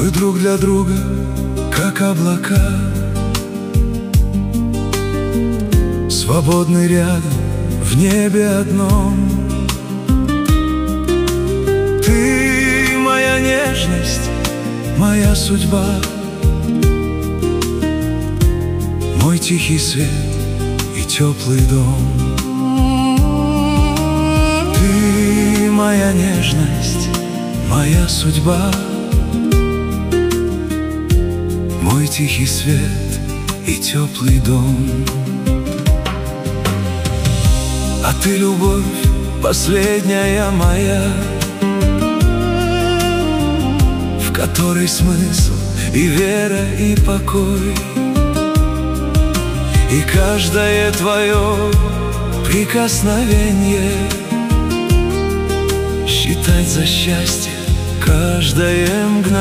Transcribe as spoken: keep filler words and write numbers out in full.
Мы друг для друга, как облака, свободны рядом в небе одном. Ты моя нежность, моя судьба, мой тихий свет и теплый дом. Ты моя нежность, моя судьба, мой тихий свет и теплый дом. А ты, любовь, последняя моя, в которой смысл и вера, и покой. И каждое твое прикосновение считать за счастье каждое мгновение.